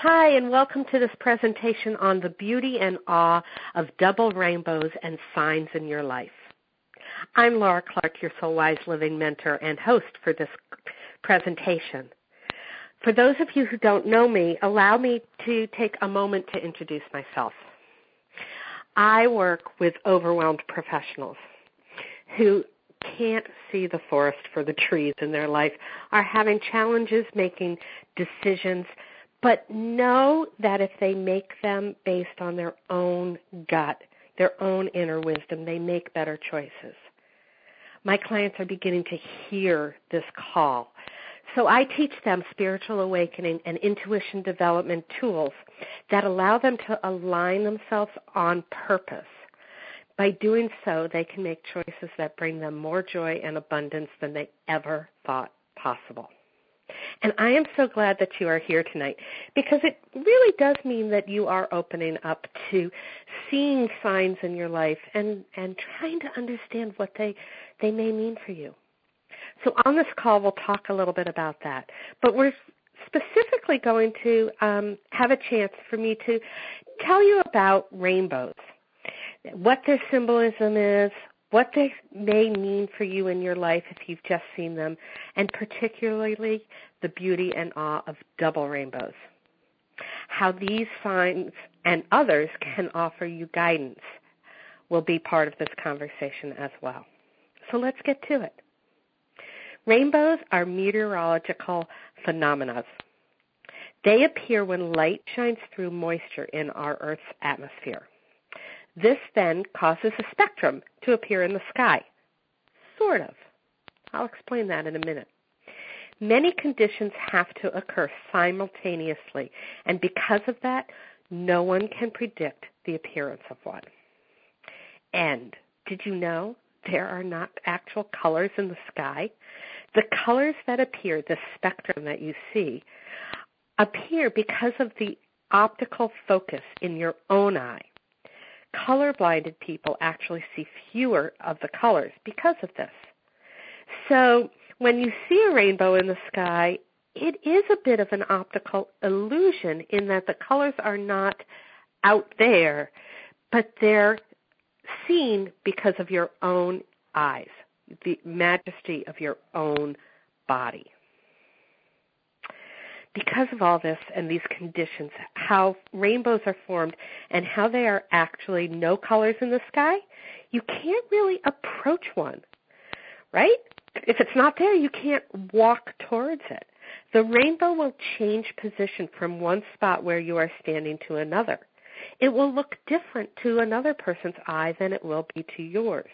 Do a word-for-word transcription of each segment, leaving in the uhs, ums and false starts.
Hi, and welcome to this presentation on the beauty and awe of double rainbows and signs in your life. I'm Laura Clark, your Soul Wise Living mentor and host for this presentation. For those of you who don't know me, allow me to take a moment to introduce myself. I work with overwhelmed professionals who can't see the forest for the trees in their life, are having challenges making decisions, but know that if they make them based on their own gut, their own inner wisdom, they make better choices. My clients are beginning to hear this call. So I teach them spiritual awakening and intuition development tools that allow them to align themselves on purpose. By doing so, they can make choices that bring them more joy and abundance than they ever thought possible. And I am so glad that you are here tonight because it really does mean that you are opening up to seeing signs in your life and, and trying to understand what they, they may mean for you. So on this call, we'll talk a little bit about that. But we're specifically going to um, have a chance for me to tell you about rainbows, what their symbolism is, what they may mean for you in your life if you've just seen them, and particularly the beauty and awe of double rainbows. How these signs and others can offer you guidance will be part of this conversation as well. So let's get to it. Rainbows are meteorological phenomena. They appear when light shines through moisture in our Earth's atmosphere. This then causes a spectrum to appear in the sky. Sort of. I'll explain that in a minute. Many conditions have to occur simultaneously, and because of that, no one can predict the appearance of one. And did you know there are not actual colors in the sky? The colors that appear, the spectrum that you see, appear because of the optical focus in your own eye. Color-blinded people actually see fewer of the colors because of this. So when you see a rainbow in the sky, it is a bit of an optical illusion in that the colors are not out there, but they're seen because of your own eyes, the majesty of your own body. Because of all this and these conditions, how rainbows are formed and how they are actually no colors in the sky, you can't really approach one, right? If it's not there, you can't walk towards it. The rainbow will change position from one spot where you are standing to another. It will look different to another person's eye than it will be to yours.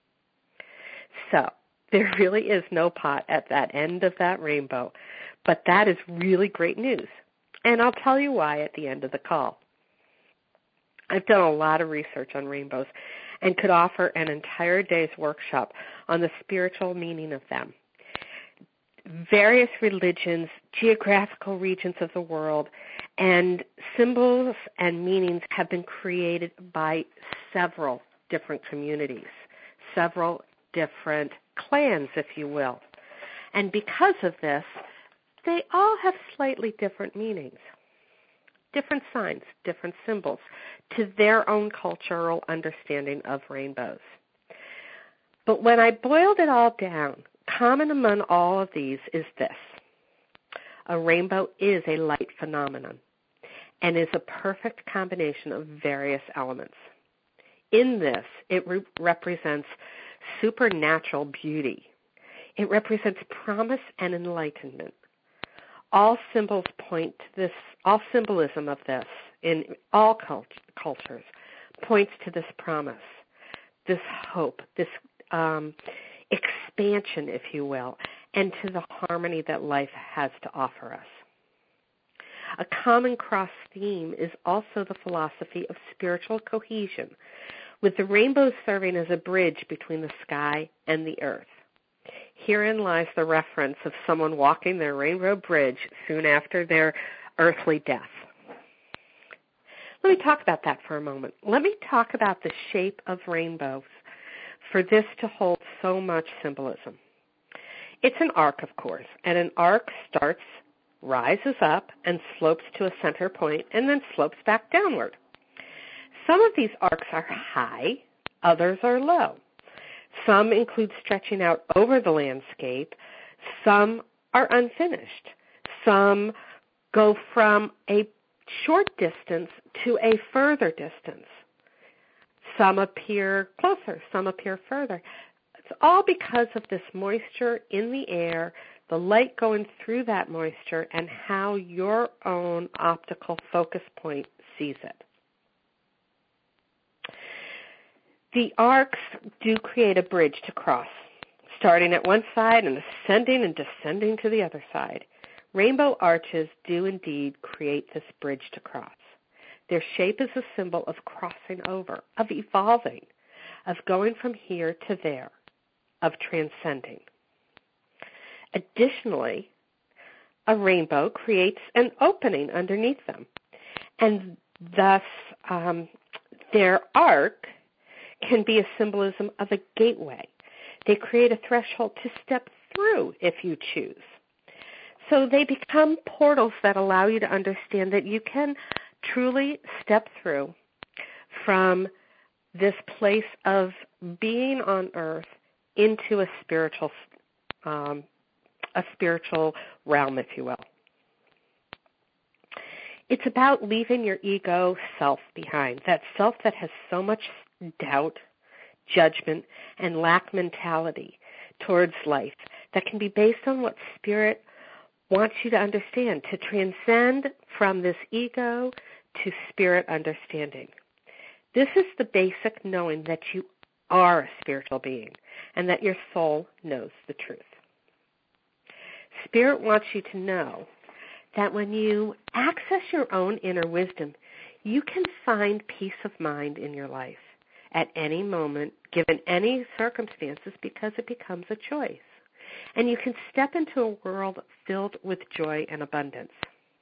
So there really is no pot at that end of that rainbow. But that is really great news, and I'll tell you why at the end of the call. I've done a lot of research on rainbows and could offer an entire day's workshop on the spiritual meaning of them. Various religions, geographical regions of the world, and symbols and meanings have been created by several different communities, several different clans, if you will. And because of this, they all have slightly different meanings, different signs, different symbols to their own cultural understanding of rainbows. But when I boiled it all down, common among all of these is this. A rainbow is a light phenomenon and is a perfect combination of various elements. In this, it re- represents supernatural beauty. It represents promise and enlightenment. All symbols point to this, all symbolism of this in all cult- cultures points to this promise, this hope, this um, expansion, if you will, and to the harmony that life has to offer us. A common cross theme is also the philosophy of spiritual cohesion, with the rainbow serving as a bridge between the sky and the earth. Herein lies the reference of someone walking their rainbow bridge soon after their earthly death. Let me talk about that for a moment. Let me talk about the shape of rainbows for this to hold so much symbolism. It's an arc, of course, and an arc starts rises up and slopes to a center point and then slopes back downward. Some of these arcs are high, others are low. Some include stretching out over the landscape. Some are unfinished. Some go from a short distance to a further distance. Some appear closer, some appear further. It's all because of this moisture in the air, the light going through that moisture, and how your own optical focus point sees it. The arcs do create a bridge to cross, starting at one side and ascending and descending to the other side. Rainbow arches do indeed create this bridge to cross. Their shape is a symbol of crossing over, of evolving, of going from here to there, of transcending. Additionally, a rainbow creates an opening underneath them, and thus um, their arc can be a symbolism of a gateway. They create a threshold to step through if you choose. So they become portals that allow you to understand that you can truly step through from this place of being on earth into a spiritual, um, a spiritual realm, if you will. It's about leaving your ego self behind, that self that has so much doubt, judgment, and lack mentality towards life that can be based on what Spirit wants you to understand, to transcend from this ego to Spirit understanding. This is the basic knowing that you are a spiritual being and that your soul knows the truth. Spirit wants you to know that when you access your own inner wisdom, you can find peace of mind in your life at any moment, given any circumstances, because it becomes a choice. And you can step into a world filled with joy and abundance.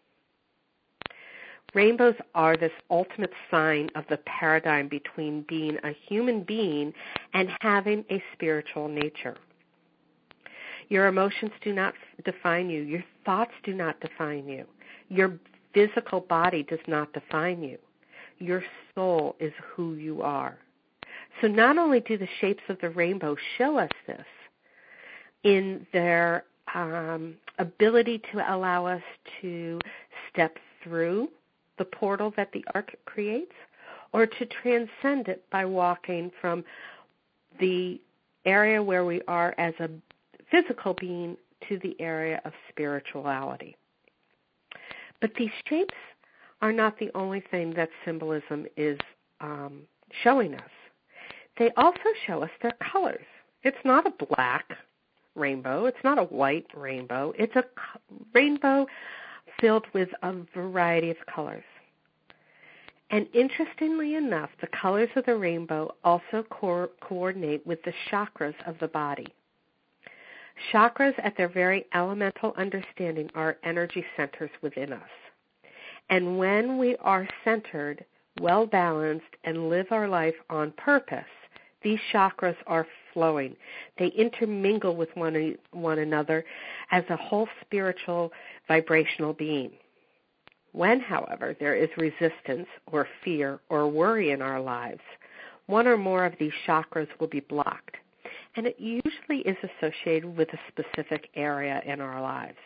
Rainbows are this ultimate sign of the paradigm between being a human being and having a spiritual nature. Your emotions do not define you. Your thoughts do not define you. Your physical body does not define you. Your soul is who you are. So not only do the shapes of the rainbow show us this in their um, ability to allow us to step through the portal that the arc creates, or to transcend it by walking from the area where we are as a physical being to the area of spirituality. But these shapes are not the only thing that symbolism is um, showing us. They also show us their colors. It's not a black rainbow. It's not a white rainbow. It's a rainbow filled with a variety of colors. And interestingly enough, the colors of the rainbow also co- coordinate with the chakras of the body. Chakras, at their very elemental understanding, are energy centers within us. And when we are centered, well-balanced, and live our life on purpose, these chakras are flowing. They intermingle with one, one another as a whole spiritual vibrational being. When, however, there is resistance or fear or worry in our lives, one or more of these chakras will be blocked, and it usually is associated with a specific area in our lives.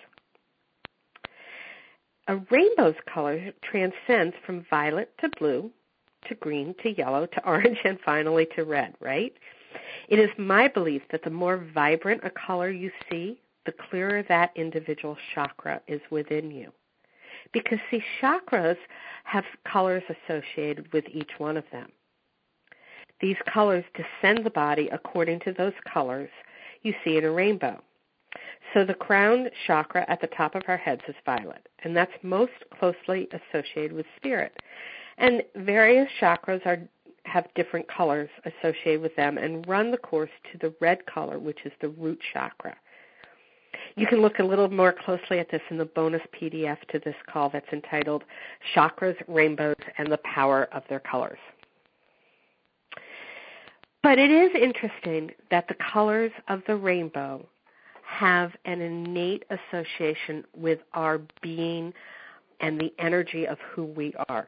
A rainbow's color transcends from violet to blue, to green, to yellow, to orange, and finally to red, right? It is my belief that the more vibrant a color you see, the clearer that individual chakra is within you. Because, see, chakras have colors associated with each one of them. These colors descend the body according to those colors you see in a rainbow. So the crown chakra at the top of our heads is violet, and that's most closely associated with spirit. And various chakras are have different colors associated with them and run the course to the red color, which is the root chakra. You can look a little more closely at this in the bonus P D F to this call that's entitled Chakras, Rainbows, and the Power of Their Colors. But it is interesting that the colors of the rainbow have an innate association with our being and the energy of who we are.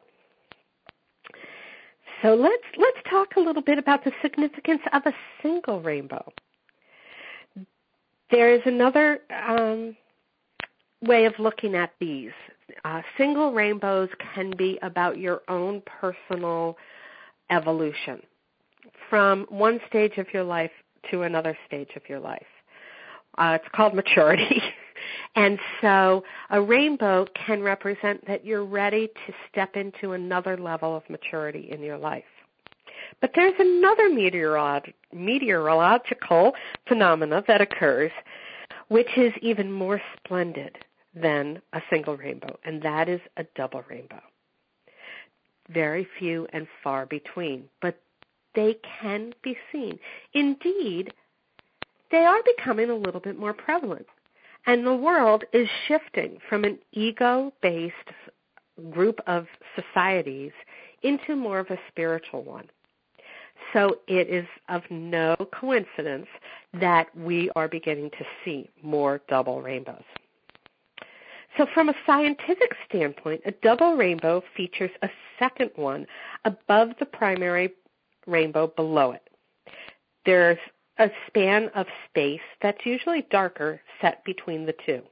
So let's let's talk a little bit about the significance of a single rainbow. There is another um, way of looking at these. Uh, single rainbows can be about your own personal evolution from one stage of your life to another stage of your life. Uh, it's called maturity. And so a rainbow can represent that you're ready to step into another level of maturity in your life. But there's another meteorolog- meteorological phenomena that occurs, which is even more splendid than a single rainbow, and that is a double rainbow. Very few and far between, but they can be seen. Indeed, they are becoming a little bit more prevalent. And the world is shifting from an ego-based group of societies into more of a spiritual one. So it is of no coincidence that we are beginning to see more double rainbows. So from a scientific standpoint, a double rainbow features a second one above the primary rainbow below it. There's a span of space that's usually darker set between the two.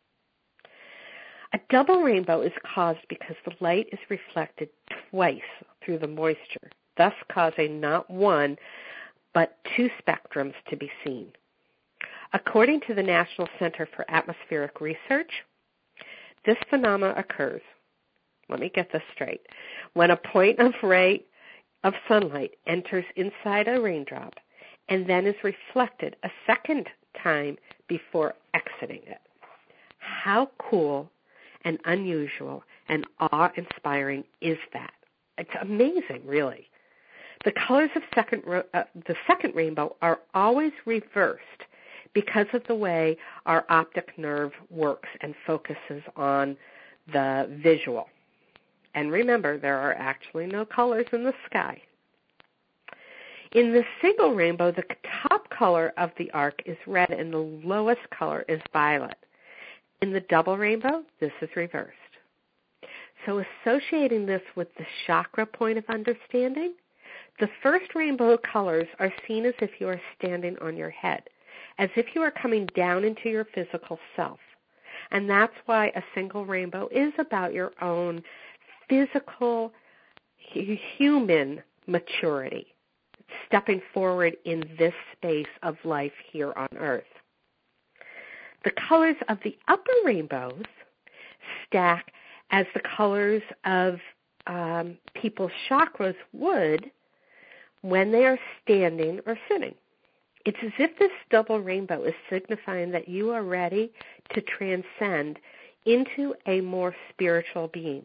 A double rainbow is caused because the light is reflected twice through the moisture, thus causing not one, but two spectrums to be seen. According to the National Center for Atmospheric Research, this phenomena occurs, let me get this straight, when a point of ray of sunlight enters inside a raindrop and then is reflected a second time before exiting it. How cool and unusual and awe-inspiring is that? It's amazing, really. The colors of second uh, the second rainbow are always reversed because of the way our optic nerve works and focuses on the visual. And remember, there are actually no colors in the sky. In the single rainbow, the top color of the arc is red and the lowest color is violet. In the double rainbow, this is reversed. So associating this with the chakra point of understanding, the first rainbow colors are seen as if you are standing on your head, as if you are coming down into your physical self. And that's why a single rainbow is about your own physical, human maturity, stepping forward in this space of life here on Earth. The colors of the upper rainbows stack as the colors of um, people's chakras would when they are standing or sitting. It's as if this double rainbow is signifying that you are ready to transcend into a more spiritual being.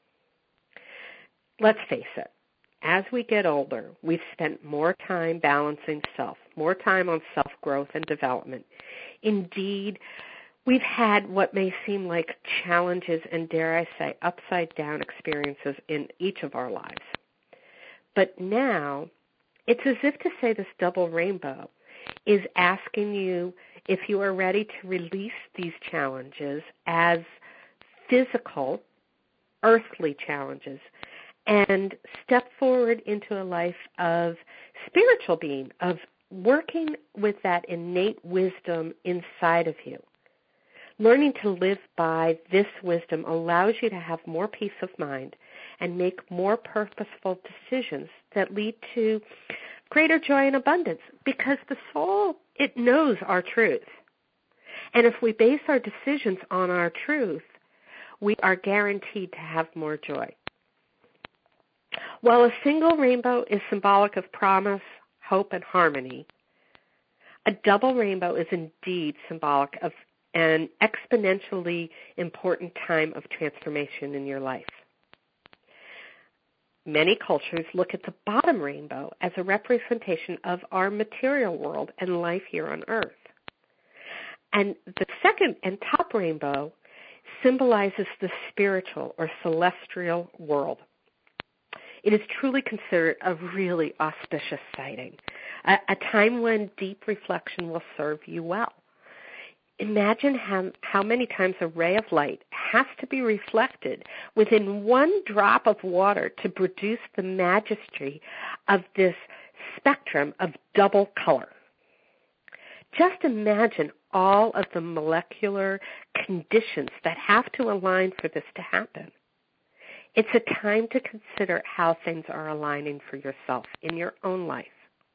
Let's face it, as we get older, we've spent more time balancing self, more time on self-growth and development. Indeed, we've had what may seem like challenges and, dare I say, upside-down experiences in each of our lives. But now, it's as if to say this double rainbow is asking you if you are ready to release these challenges as physical, earthly challenges and step forward into a life of spiritual being, of working with that innate wisdom inside of you. Learning to live by this wisdom allows you to have more peace of mind and make more purposeful decisions that lead to greater joy and abundance, because the soul, it knows our truth. And if we base our decisions on our truth, we are guaranteed to have more joy. While a single rainbow is symbolic of promise, hope, and harmony, a double rainbow is indeed symbolic of an exponentially important time of transformation in your life. Many cultures look at the bottom rainbow as a representation of our material world and life here on Earth. And the second and top rainbow symbolizes the spiritual or celestial world. It is truly considered a really auspicious sighting, a, a time when deep reflection will serve you well. imagine how, how many times a ray of light has to be reflected within one drop of water to produce the majesty of this spectrum of double color. Just imagine all of the molecular conditions that have to align for this to happen. It's a time to consider how things are aligning for yourself in your own life.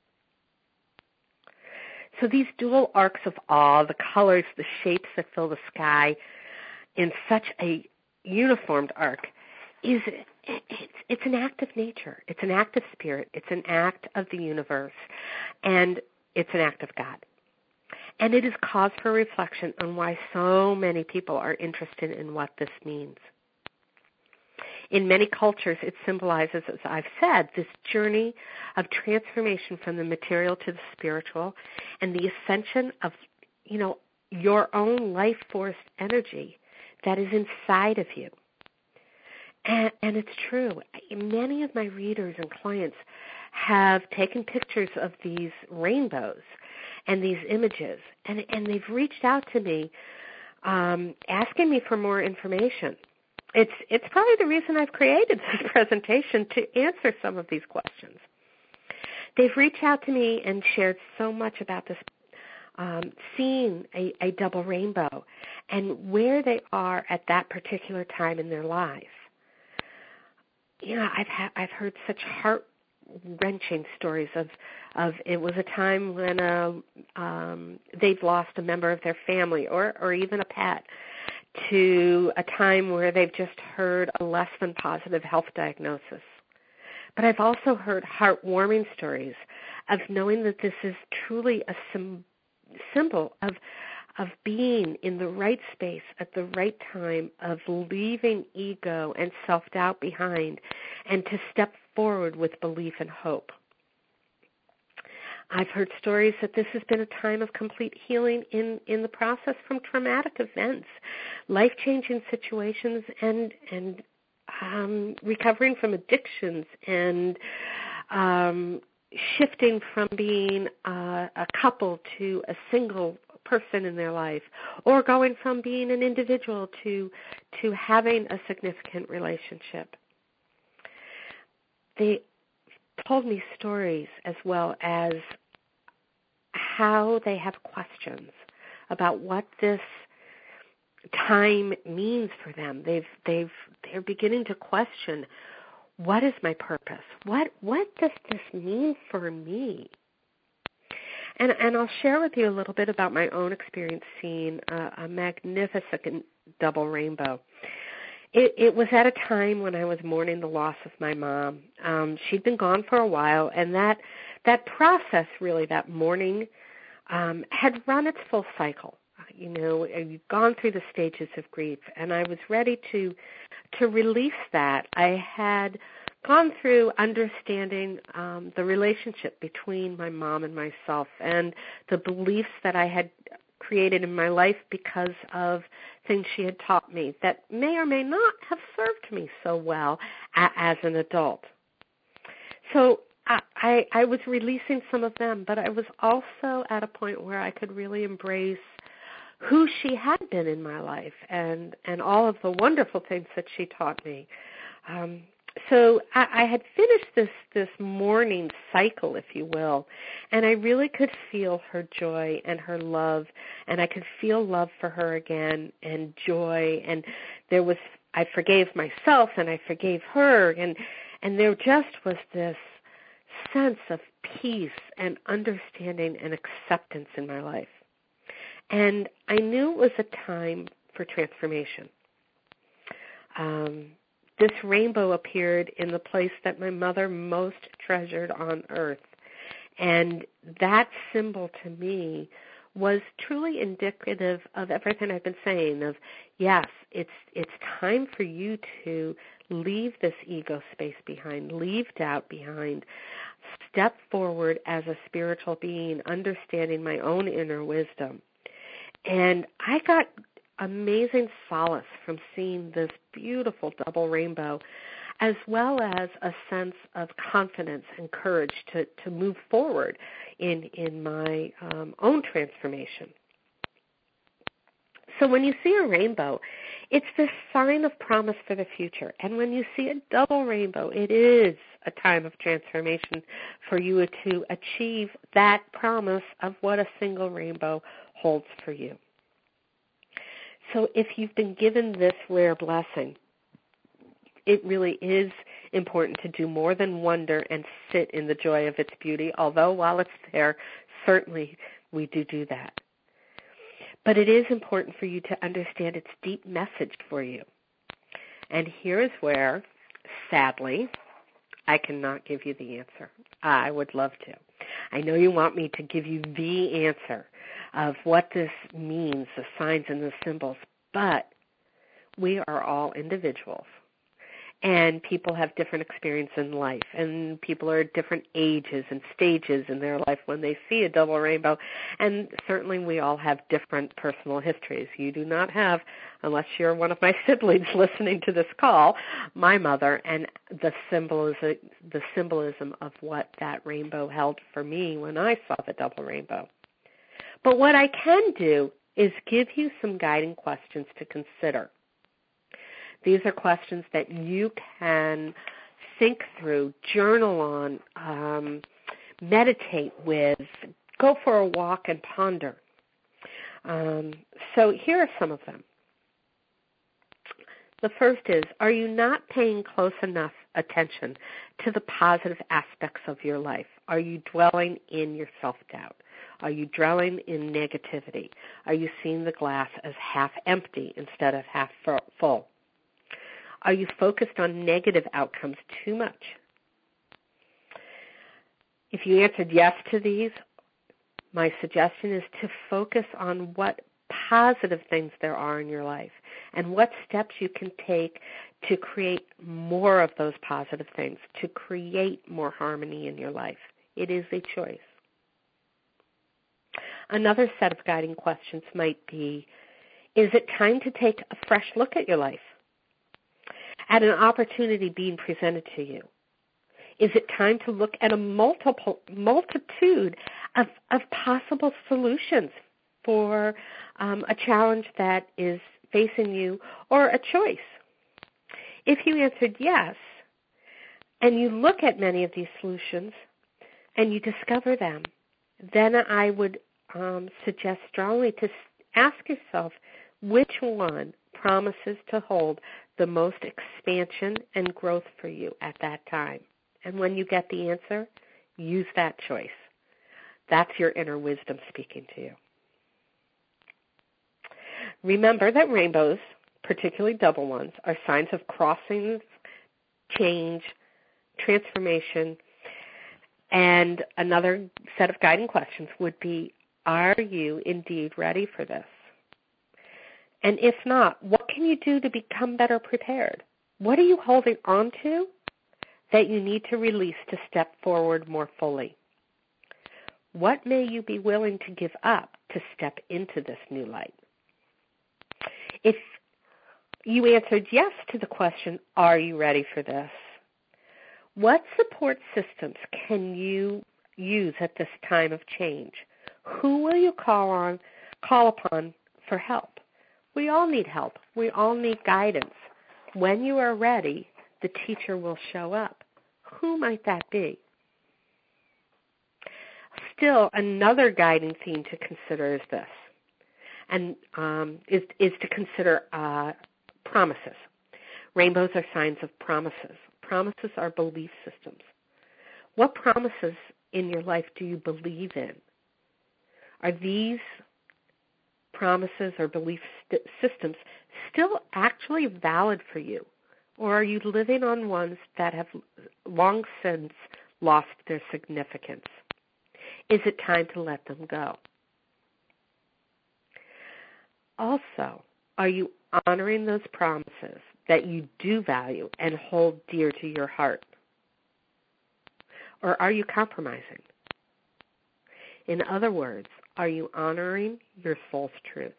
So these dual arcs of awe, the colors, the shapes that fill the sky in such a uniformed arc, is it's, it's an act of nature. It's an act of spirit. It's an act of the universe. And it's an act of God. And it is cause for reflection on why so many people are interested in what this means. In many cultures, it symbolizes, as I've said, this journey of transformation from the material to the spiritual and the ascension of, you know, your own life force energy that is inside of you. And, and it's true. Many of my readers and clients have taken pictures of these rainbows and these images, and, and they've reached out to me um, asking me for more information. It's it's probably the reason I've created this presentation, to answer some of these questions. They've reached out to me and shared so much about this, um, seeing a, a double rainbow and where they are at that particular time in their life. You know, I've ha- I've heard such heart-wrenching stories of of it was a time when uh, um, they've lost a member of their family or or even a pet, to a time where they've just heard a less than positive health diagnosis. But I've also heard heartwarming stories of knowing that this is truly a sim- symbol of of being in the right space at the right time, of leaving ego and self-doubt behind, and to step forward with belief and hope. I've heard stories that this has been a time of complete healing in, in the process from traumatic events, life-changing situations, and and um, recovering from addictions, and um, shifting from being uh, a couple to a single person in their life, or going from being an individual to to having a significant relationship. They told me stories as well as how they have questions about what this time means for them. They've they've they're beginning to question, what is my purpose? What what does this mean for me? And and I'll share with you a little bit about my own experience seeing a, a magnificent double rainbow. It, it was at a time when I was mourning the loss of my mom. Um, she'd been gone for a while, and that that process, really, that mourning, um, had run its full cycle. You know, you've gone through the stages of grief, and I was ready to to release that. I had gone through understanding um, the relationship between my mom and myself, and the beliefs that I had created in my life because of things she had taught me that may or may not have served me so well a- as an adult. So I, I, I was releasing some of them, but I was also at a point where I could really embrace who she had been in my life and, and all of the wonderful things that she taught me. Um, so I, I had finished this, this mourning cycle, if you will, and I really could feel her joy and her love, and I could feel love for her again and joy, and there was, I forgave myself and I forgave her, and, and there just was this sense of peace and understanding and acceptance in my life. And I knew it was a time for transformation. Um, this rainbow appeared in the place that my mother most treasured on earth. And that symbol to me was truly indicative of everything I've been saying, of, yes, it's it's time for you to leave this ego space behind, leave doubt behind, step forward as a spiritual being, understanding my own inner wisdom. And I got amazing solace from seeing this beautiful double rainbow, as well as a sense of confidence and courage to, to move forward in, in my um, own transformation. So when you see a rainbow, it's this sign of promise for the future. And when you see a double rainbow, it is a time of transformation for you to achieve that promise of what a single rainbow holds for you. So if you've been given this rare blessing, it really is important to do more than wonder and sit in the joy of its beauty, although while it's there, certainly we do do that. But it is important for you to understand its deep message for you. And here is where, sadly, I cannot give you the answer. I would love to. I know you want me to give you the answer of what this means, the signs and the symbols, but we are all individuals. And people have different experience in life, and people are at different ages and stages in their life when they see a double rainbow. And certainly we all have different personal histories. You do not have, unless you're one of my siblings listening to this call, my mother, and the symbolism, the symbolism of what that rainbow held for me when I saw the double rainbow. But what I can do is give you some guiding questions to consider. These are questions that you can think through, journal on, um, meditate with, go for a walk and ponder. Um, so here are some of them. The first is, are you not paying close enough attention to the positive aspects of your life? Are you dwelling in your self-doubt? Are you dwelling in negativity? Are you seeing the glass as half empty instead of half full? Are you focused on negative outcomes too much? If you answered yes to these, my suggestion is to focus on what positive things there are in your life and what steps you can take to create more of those positive things, to create more harmony in your life. It is a choice. Another set of guiding questions might be, is it time to take a fresh look at your life? At an opportunity being presented to you? Is it time to look at a multiple multitude of, of possible solutions for um, a challenge that is facing you or a choice? If you answered yes, and you look at many of these solutions and you discover them, then I would um, suggest strongly to ask yourself which one promises to hold the most expansion and growth for you at that time. And when you get the answer, use that choice. That's your inner wisdom speaking to you. Remember that rainbows, particularly double ones, are signs of crossings, change, transformation. And another set of guiding questions would be, are you indeed ready for this? And if not, what can you do to become better prepared? What are you holding on to that you need to release to step forward more fully? What may you be willing to give up to step into this new light? If you answered yes to the question, are you ready for this? What support systems can you use at this time of change? Who will you call on, call upon for help? We all need help. We all need guidance. When you are ready, the teacher will show up. Who might that be? Still, another guiding theme to consider is this, and um, is, is to consider uh, promises. Rainbows are signs of promises. Promises are belief systems. What promises in your life do you believe in? Are these promises or belief st- systems still actually valid for you? Or are you living on ones that have long since lost their significance? Is it time to let them go? Also, are you honoring those promises that you do value and hold dear to your heart? Or are you compromising? In other words, are you honoring your soul's truth?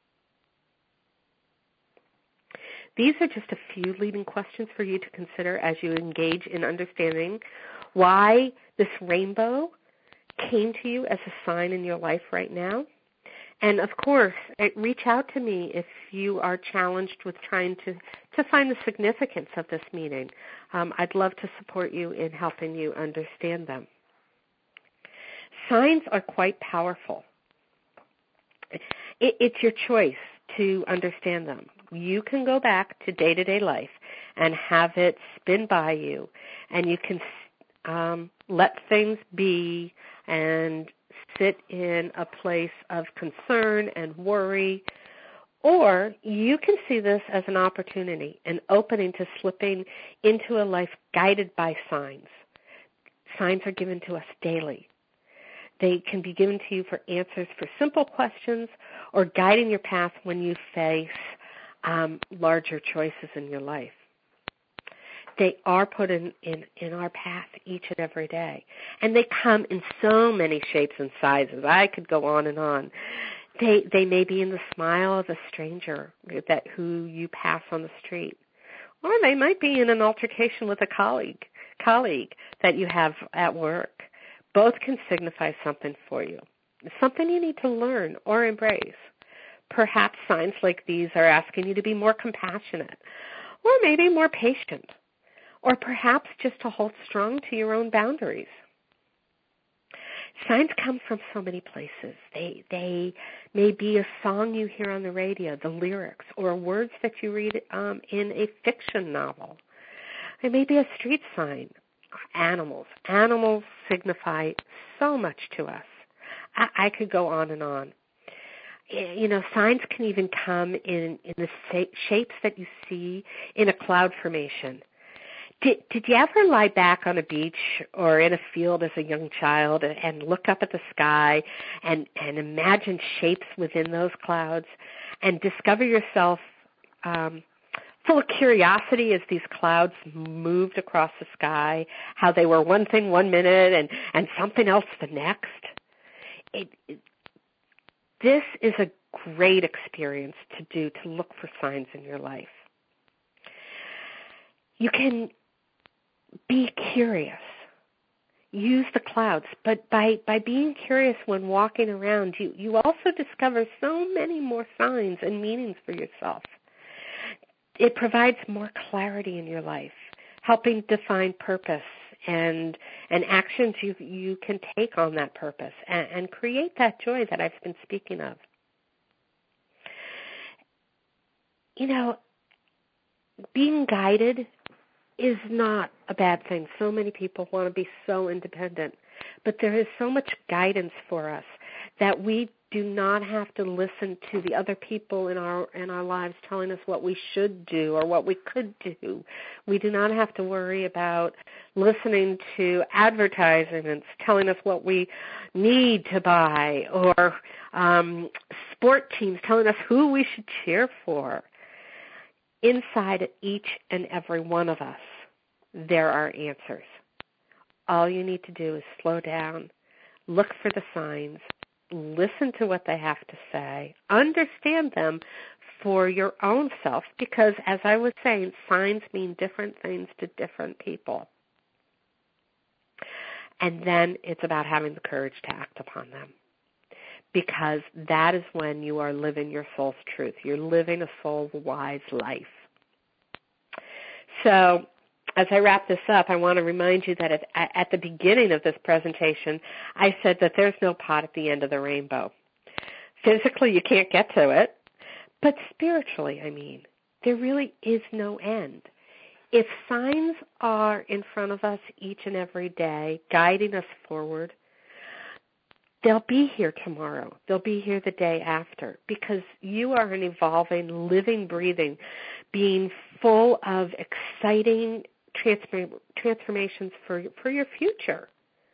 These are just a few leading questions for you to consider as you engage in understanding why this rainbow came to you as a sign in your life right now And, of course, reach out to me if you are challenged with trying to, to find the significance of this meaning. Um, I'd love to support you in helping you understand them. Signs are quite powerful. It, it's your choice to understand them. You can go back to day-to-day life and have it spin by you, and you can um, let things be and sit in a place of concern and worry, or you can see this as an opportunity, an opening to slipping into a life guided by signs. Signs are given to us daily. They can be given to you for answers for simple questions or guiding your path when you face um, larger choices in your life. They are put in, in, in our path each and every day. And they come in so many shapes and sizes. I could go on and on. They they may be in the smile of a stranger that who you pass on the street. Or they might be in an altercation with a colleague colleague that you have at work. Both can signify something for you, something you need to learn or embrace. Perhaps signs like these are asking you to be more compassionate or maybe more patient, or perhaps just to hold strong to your own boundaries. Signs come from so many places. They they may be a song you hear on the radio, the lyrics, or words that you read um, in a fiction novel. It may be a street sign. Animals. Animals signify so much to us. I, I could go on and on. You know, signs can even come in, in the shapes that you see in a cloud formation. Did, did you ever lie back on a beach or in a field as a young child and, and look up at the sky and, and imagine shapes within those clouds and discover yourself um, full of curiosity as these clouds moved across the sky, how they were one thing one minute and, and something else the next? It, it, this is a great experience to do, to look for signs in your life. You can be curious. Use the clouds. But by, by being curious when walking around, you, you also discover so many more signs and meanings for yourself. It provides more clarity in your life, helping define purpose and and actions you you can take on that purpose and, and create that joy that I've been speaking of. You know, being guided is not a bad thing. So many people want to be so independent, but there is so much guidance for us that we do not have to listen to the other people in our in our lives telling us what we should do or what we could do. We do not have to worry about listening to advertisements telling us what we need to buy or um, sport teams telling us who we should cheer for. Inside each and every one of us, there are answers. All you need to do is slow down, look for the signs, listen to what they have to say, understand them for your own self, because as I was saying, signs mean different things to different people. And then it's about having the courage to act upon them, because that is when you are living your soul's truth. You're living a soul-wise life. So as I wrap this up, I want to remind you that at, at the beginning of this presentation, I said that there's no pot at the end of the rainbow. Physically, you can't get to it, but spiritually, I mean, there really is no end. If signs are in front of us each and every day, guiding us forward, they'll be here tomorrow. They'll be here the day after, because you are an evolving, living, breathing being full of exciting transform- transformations for, for your future.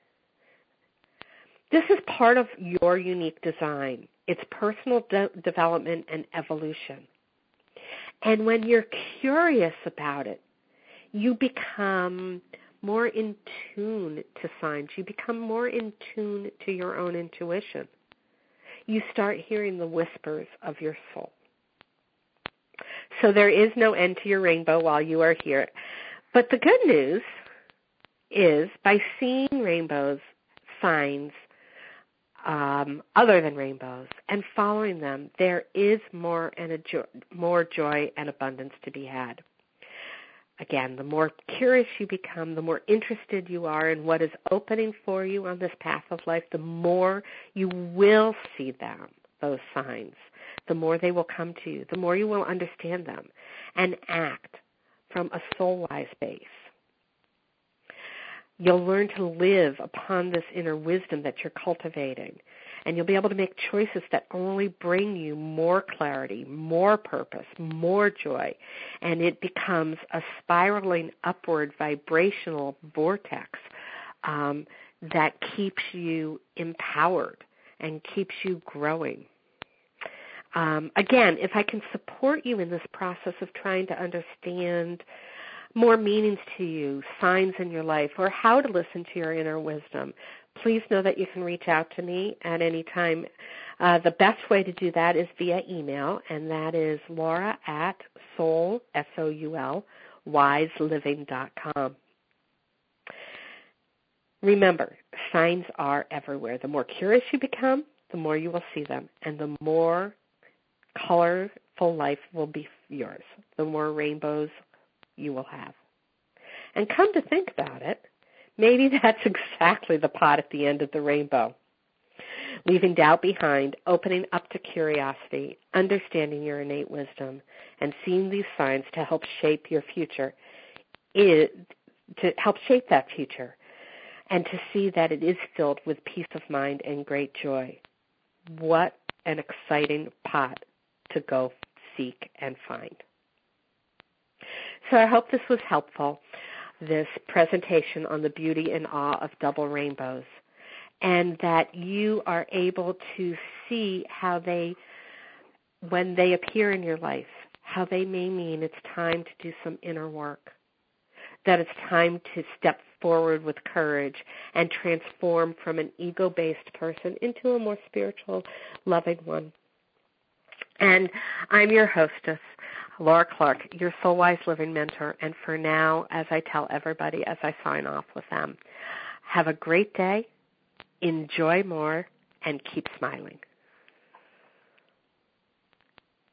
This is part of your unique design. It's personal de- development and evolution. And when you're curious about it, you become more in tune to signs. You become more in tune to your own intuition. You start hearing the whispers of your soul. So there is no end to your rainbow while you are here. But the good news is, by seeing rainbows, signs, um, other than rainbows, and following them, there is more and a jo- more joy and abundance to be had. Again, the more curious you become, the more interested you are in what is opening for you on this path of life, the more you will see them, those signs, the more they will come to you, the more you will understand them and act from a soul-wise base. You'll learn to live upon this inner wisdom that you're cultivating, and you'll be able to make choices that only bring you more clarity, more purpose, more joy, and it becomes a spiraling upward vibrational vortex um, that keeps you empowered and keeps you growing. Um, again, if I can support you in this process of trying to understand more meanings to you, signs in your life, or how to listen to your inner wisdom, please know that you can reach out to me at any time. Uh, the best way to do that is via email, and that is Laura at soul, S O U L, wise living dot com. Remember, signs are everywhere. The more curious you become, the more you will see them, and the more colorful life will be yours, the more rainbows you will have. And come to think about it, maybe that's exactly the pot at the end of the rainbow. Leaving doubt behind, opening up to curiosity, understanding your innate wisdom, and seeing these signs to help shape your future, is, to help shape that future, and to see that it is filled with peace of mind and great joy. What an exciting pot to go seek and find. So I hope this was helpful, this presentation on the beauty and awe of double rainbows, and that you are able to see how they, when they appear in your life, how they may mean it's time to do some inner work, that it's time to step forward with courage and transform from an ego-based person into a more spiritual, loving one. And I'm your hostess, Laura Clark, your Soul-Wise Living Mentor, and for now, as I tell everybody as I sign off with them, have a great day, enjoy more, and keep smiling.